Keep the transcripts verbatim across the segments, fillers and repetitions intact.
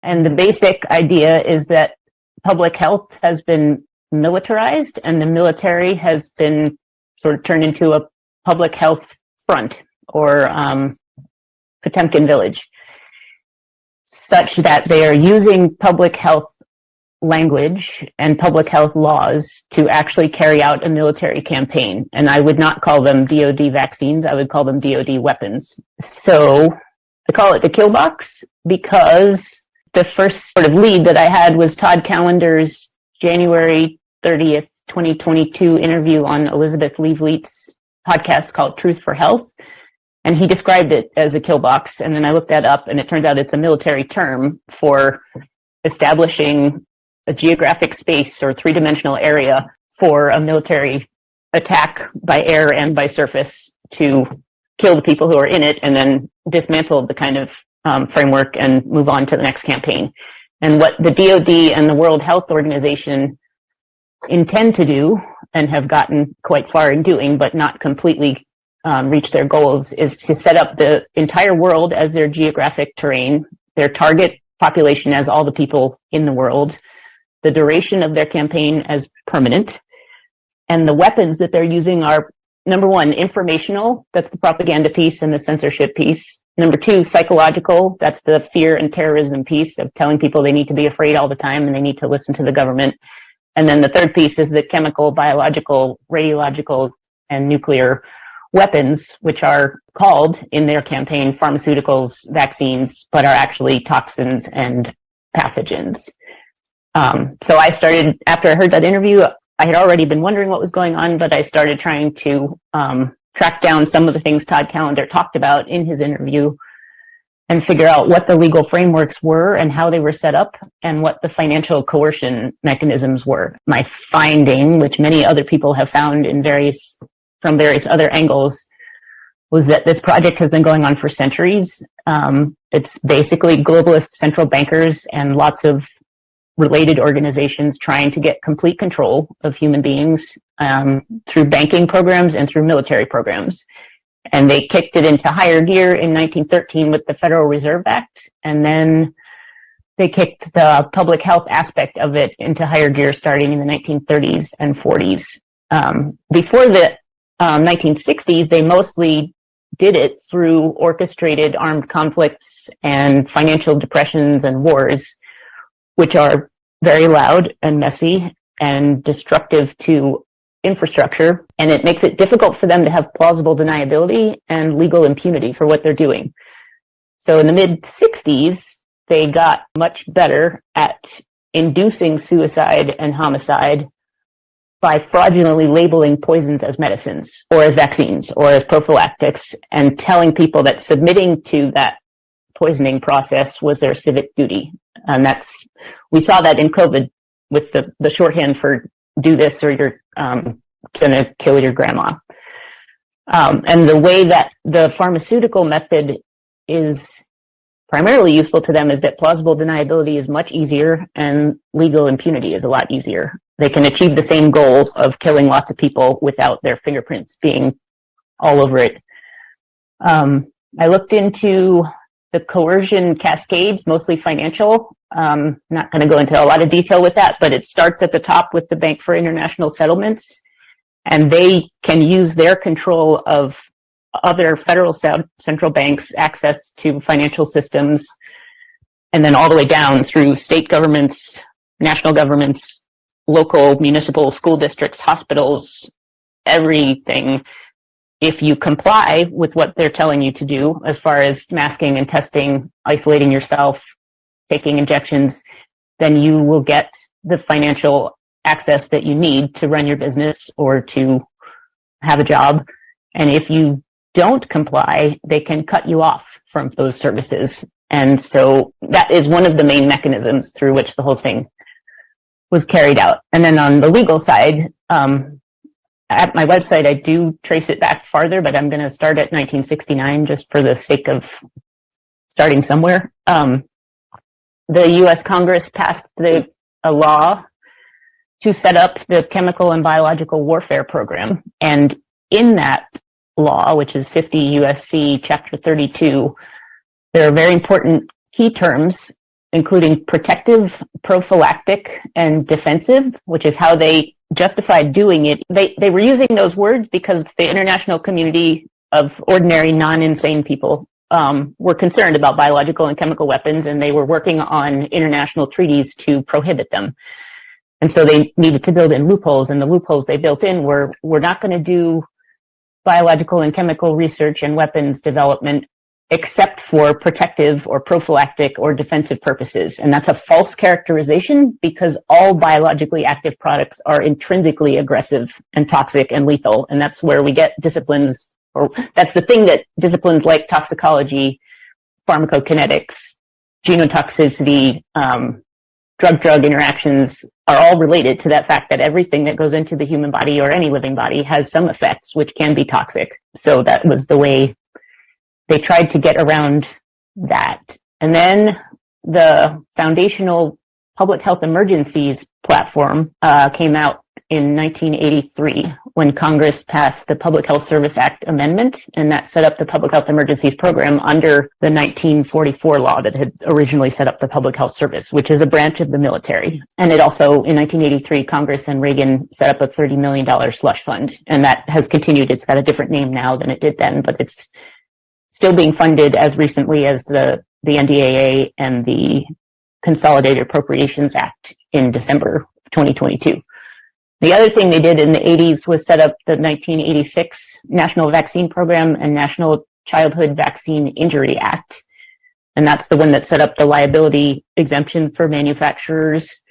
And the basic idea is that public health has been militarized and the military has been sort of turned into a public health front or um, Potemkin village, such that they are using public health language and public health laws to actually carry out a military campaign. And I would not call them D O D vaccines. I would call them D O D weapons. So I call it the kill box because the first sort of lead that I had was Todd Callender's January thirtieth, twenty twenty-two interview on Elizabeth Liebleit's podcast called Truth for Health. And he described it as a kill box. And then I looked that up and it turned out it's a military term for establishing a geographic space or three-dimensional area for a military attack by air and by surface to kill the people who are in it and then dismantle the kind of um, framework and move on to the next campaign. And what the D O D and the World Health Organization intend to do and have gotten quite far in doing, but not completely um, reach their goals, is to set up the entire world as their geographic terrain, their target population as all the people in the world, the duration of their campaign as permanent, and the weapons that they're using are, number one, informational, that's the propaganda piece and the censorship piece. Number two, psychological, that's the fear and terrorism piece of telling people they need to be afraid all the time and they need to listen to the government. And then the third piece is the chemical, biological, radiological, and nuclear weapons, which are called in their campaign pharmaceuticals, vaccines, but are actually toxins and pathogens. Um, so I started, after I heard that interview, I had already been wondering what was going on, but I started trying to um, track down some of the things Todd Callender talked about in his interview and figure out what the legal frameworks were and how they were set up and what the financial coercion mechanisms were. My finding, which many other people have found in various, from various other angles, was that this project has been going on for centuries. Um, it's basically globalist central bankers and lots of related organizations trying to get complete control of human beings um, through banking programs and through military programs. And they kicked it into higher gear in nineteen thirteen with the Federal Reserve Act. And then they kicked the public health aspect of it into higher gear starting in the nineteen thirties and forties. Um, before the um, nineteen sixties, they mostly did it through orchestrated armed conflicts and financial depressions and wars, which are very loud and messy and destructive to infrastructure. And it makes it difficult for them to have plausible deniability and legal impunity for what they're doing. So in the mid sixties, they got much better at inducing suicide and homicide by fraudulently labeling poisons as medicines or as vaccines or as prophylactics and telling people that submitting to that poisoning process was their civic duty. And that's, we saw that in COVID with the, the shorthand for do this or you're um, going to kill your grandma. Um, and the way that the pharmaceutical method is primarily useful to them is that plausible deniability is much easier and legal impunity is a lot easier. They can achieve the same goal of killing lots of people without their fingerprints being all over it. Um, I looked into the coercion cascades, mostly financial. Um, not going to go into a lot of detail with that, but it starts at the top with the Bank for International Settlements, and they can use their control of other federal central banks' access to financial systems, and then all the way down through state governments, national governments, local, municipal, school districts, hospitals, everything. If you comply with what they're telling you to do, as far as masking and testing, isolating yourself, taking injections, then you will get the financial access that you need to run your business or to have a job. And if you don't comply, they can cut you off from those services. And so that is one of the main mechanisms through which the whole thing was carried out. And then on the legal side, um, at my website, I do trace it back farther, but I'm going to start at nineteen sixty-nine just for the sake of starting somewhere. Um, the U S Congress passed the, a law to set up the Chemical and Biological Warfare Program. And in that law, which is fifty U S C Chapter thirty-two, there are very important key terms including protective, prophylactic, and defensive, which is how they justified doing it. They, they were using those words because the international community of ordinary, non-insane people um, were concerned about biological and chemical weapons, and they were working on international treaties to prohibit them. And so they needed to build in loopholes, and the loopholes they built in were, we're not going to do biological and chemical research and weapons development except for protective or prophylactic or defensive purposes. And that's a false characterization because all biologically active products are intrinsically aggressive and toxic and lethal. And that's where we get disciplines, or that's the thing that disciplines like toxicology, pharmacokinetics, genotoxicity, um, drug-drug interactions are all related to that fact that everything that goes into the human body or any living body has some effects which can be toxic. So that was the way they tried to get around that. And then the Foundational Public Health Emergencies platform uh, came out in nineteen eighty-three when Congress passed the Public Health Service Act amendment, and that set up the Public Health Emergencies program under the nineteen forty-four law that had originally set up the Public Health Service, which is a branch of the military. And it also, in nineteen eighty-three, Congress and Reagan set up a thirty million dollars slush fund, and that has continued. It's got a different name now than it did then, but it's still being funded as recently as the, the N D A A and the Consolidated Appropriations Act in December twenty twenty-two. The other thing they did in the eighties was set up the nineteen eighty-six National Vaccine Program and National Childhood Vaccine Injury Act. And that's the one that set up the liability exemption for manufacturers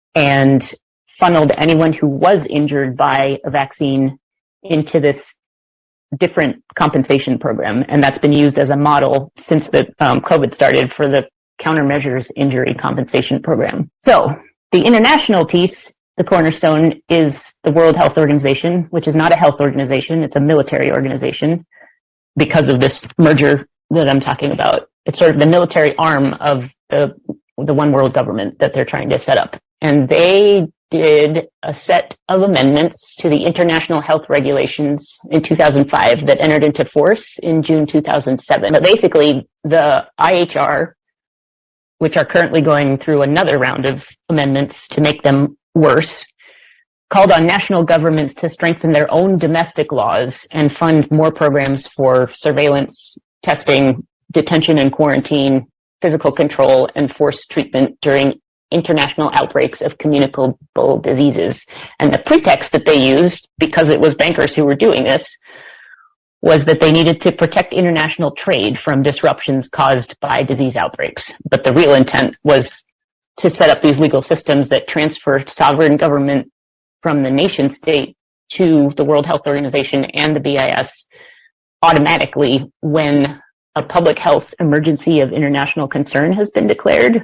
and funneled anyone who was injured by a vaccine into this different compensation program. And that's been used as a model since the um, COVID started for the countermeasures injury compensation program. So the international piece, the cornerstone, is the World Health Organization, which is not a health organization. It's a military organization because of this merger that I'm talking about. It's sort of the military arm of the, the one world government that they're trying to set up. And they did a set of amendments to the international health regulations in two thousand five that entered into force in June two thousand seven. But basically, the I H R, which are currently going through another round of amendments to make them worse, called on national governments to strengthen their own domestic laws and fund more programs for surveillance, testing, detention and quarantine, physical control, and forced treatment during international outbreaks of communicable diseases. And the pretext that they used, because it was bankers who were doing this, was that they needed to protect international trade from disruptions caused by disease outbreaks. But the real intent was to set up these legal systems that transfer sovereign government from the nation state to the World Health Organization and the B I S automatically when a public health emergency of international concern has been declared.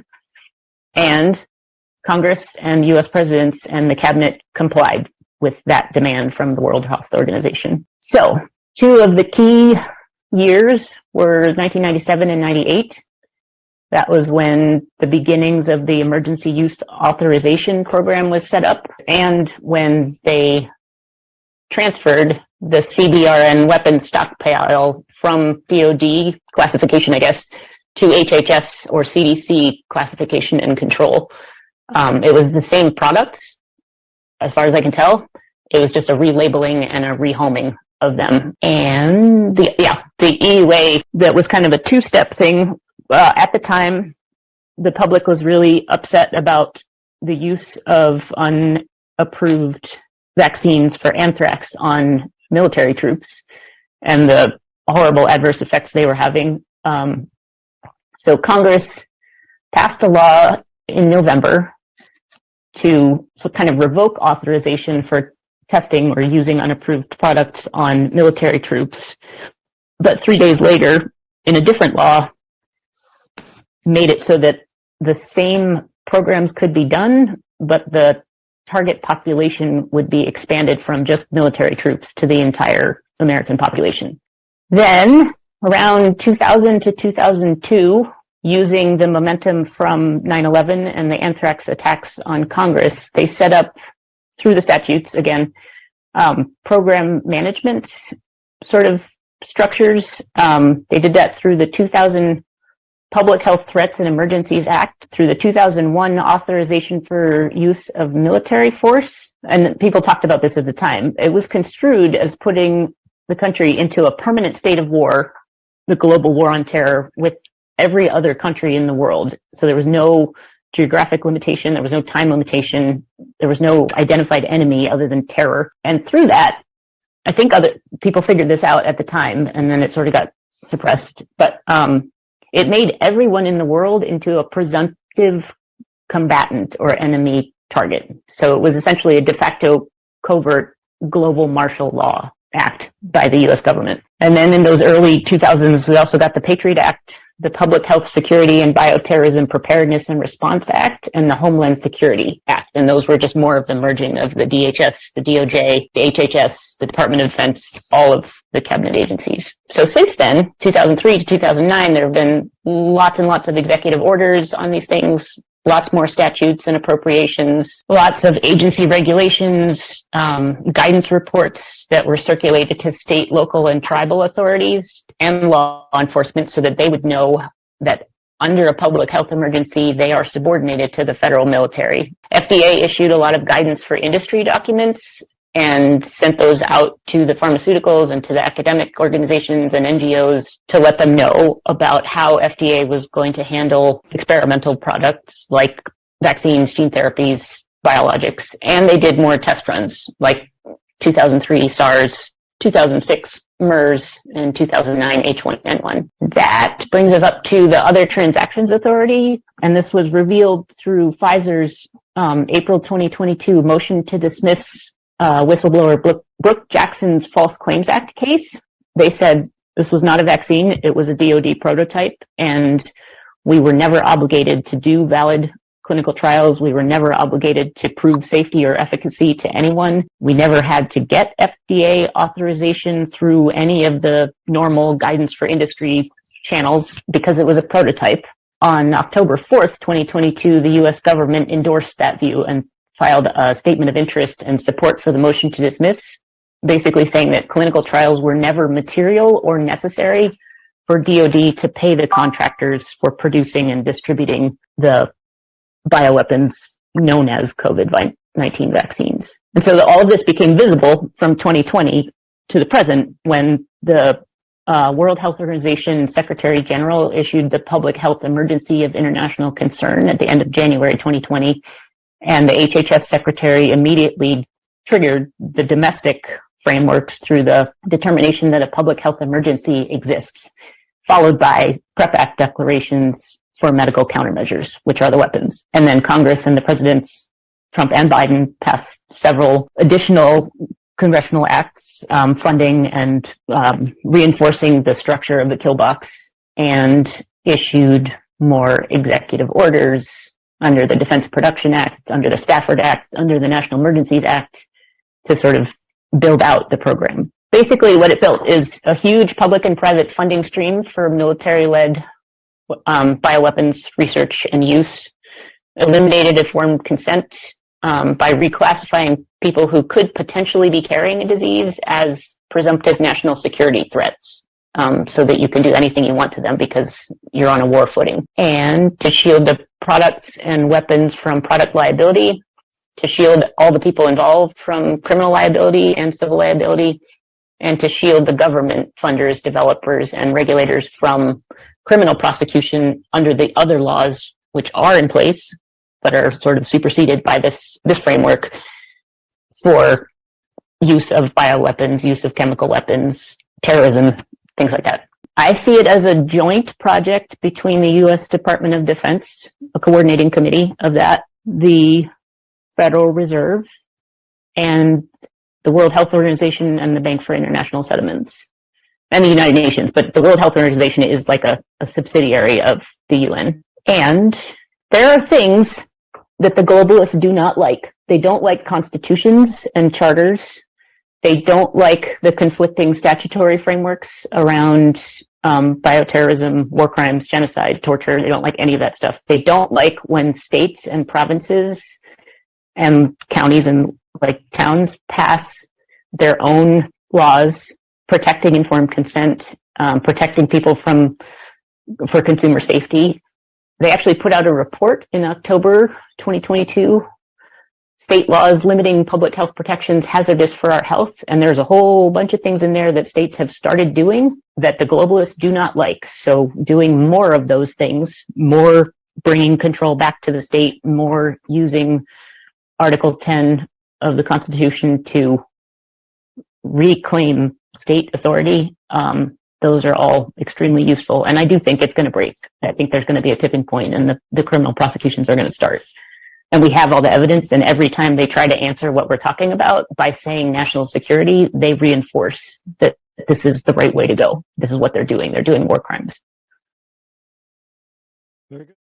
And Congress and U S presidents and the cabinet complied with that demand from the World Health Organization. So two of the key years were nineteen ninety-seven and ninety-eight. That was when the beginnings of the Emergency Use Authorization Program was set up, and when they transferred the C B R N weapons stockpile from D O D classification, I guess, to H H S or C D C classification and control. Um, it was the same products, as far as I can tell. It was just a relabeling and a rehoming of them. And the, yeah, the E U A, that was kind of a two-step thing. Uh, at the time, the public was really upset about the use of unapproved vaccines for anthrax on military troops and the horrible adverse effects they were having. Um, so Congress passed a law in November to so kind of revoke authorization for testing or using unapproved products on military troops. But three days later, in a different law, made it so that the same programs could be done, but the target population would be expanded from just military troops to the entire American population. Then, around two thousand to two thousand two, using the momentum from nine eleven and the anthrax attacks on Congress, they set up, through the statutes, again, um, program management sort of structures. Um, they did that through the two thousand Public Health Threats and Emergencies Act through the two thousand one authorization for use of military force. And people talked about this at the time. It was construed as putting the country into a permanent state of war, the global war on terror, with every other country in the world. So there was no geographic limitation. There was no time limitation. There was no identified enemy other than terror. And through that, I think other people figured this out at the time, and then it sort of got suppressed. But um, it made everyone in the world into a presumptive combatant or enemy target. So it was essentially a de facto covert global martial law act by the U S government. And then in those early two thousands, we also got the Patriot Act, the Public Health Security and Bioterrorism Preparedness and Response Act, and the Homeland Security Act. And those were just more of the merging of the D H S, the D O J, the H H S, the Department of Defense, all of the cabinet agencies. So since then, two thousand three to two thousand nine, there have been lots and lots of executive orders on these things, lots more statutes and appropriations, lots of agency regulations, um, guidance reports that were circulated to state, local, and tribal authorities and law enforcement so that they would know that under a public health emergency, they are subordinated to the federal military. F D A issued a lot of guidance for industry documents and sent those out to the pharmaceuticals and to the academic organizations and N G Os to let them know about how F D A was going to handle experimental products like vaccines, gene therapies, biologics. And they did more test runs like two thousand three SARS, two thousand six MERS, and two thousand nine H one N one. That brings us up to the Other Transactions Authority. And this was revealed through Pfizer's um, April twenty twenty-two motion to dismiss Uh, whistleblower Brooke, Brooke Jackson's False Claims Act case. They said this was not a vaccine, it was a D O D prototype, and we were never obligated to do valid clinical trials. We were never obligated to prove safety or efficacy to anyone. We never had to get F D A authorization through any of the normal guidance for industry channels because it was a prototype. On October fourth, twenty twenty-two, the U S government endorsed that view and filed a statement of interest and support for the motion to dismiss, basically saying that clinical trials were never material or necessary for D O D to pay the contractors for producing and distributing the bioweapons known as COVID nineteen vaccines. And so all of this became visible from twenty twenty to the present when the uh, World Health Organization Secretary General issued the Public Health Emergency of International Concern at the end of January twenty twenty. And the H H S secretary immediately triggered the domestic frameworks through the determination that a public health emergency exists, followed by PrEP Act declarations for medical countermeasures, which are the weapons. And then Congress and the presidents, Trump and Biden, passed several additional congressional acts um, funding and um, reinforcing the structure of the kill box, and issued more executive orders under the Defense Production Act, under the Stafford Act, under the National Emergencies Act, to sort of build out the program. Basically, what it built is a huge public and private funding stream for military-led um, bioweapons research and use, eliminated informed consent um, by reclassifying people who could potentially be carrying a disease as presumptive national security threats. Um, so that you can do anything you want to them because you're on a war footing. And to shield the products and weapons from product liability, to shield all the people involved from criminal liability and civil liability, and to shield the government funders, developers, and regulators from criminal prosecution under the other laws which are in place but are sort of superseded by this, this framework for use of bioweapons, use of chemical weapons, terrorism, things like that. I see it as a joint project between the U S Department of Defense, a coordinating committee of that, the Federal Reserve, and the World Health Organization and the Bank for International Settlements, and the United Nations. But the World Health Organization is like a, a subsidiary of the U N. And there are things that the globalists do not like. They don't like constitutions and charters. They don't like the conflicting statutory frameworks around um, bioterrorism, war crimes, genocide, torture. They don't like any of that stuff. They don't like when states and provinces and counties and like towns pass their own laws protecting informed consent, um, protecting people from for consumer safety. They actually put out a report in October twenty twenty-two, state laws limiting public health protections hazardous for our health. And there's a whole bunch of things in there that states have started doing that the globalists do not like. So doing more of those things, more bringing control back to the state, more using Article ten of the Constitution to reclaim state authority. Um, those are all extremely useful. And I do think it's going to break. I think there's going to be a tipping point and the, the criminal prosecutions are going to start. And we have all the evidence. And every time they try to answer what we're talking about by saying national security, they reinforce that this is the right way to go. This is what they're doing. They're doing war crimes. Very good.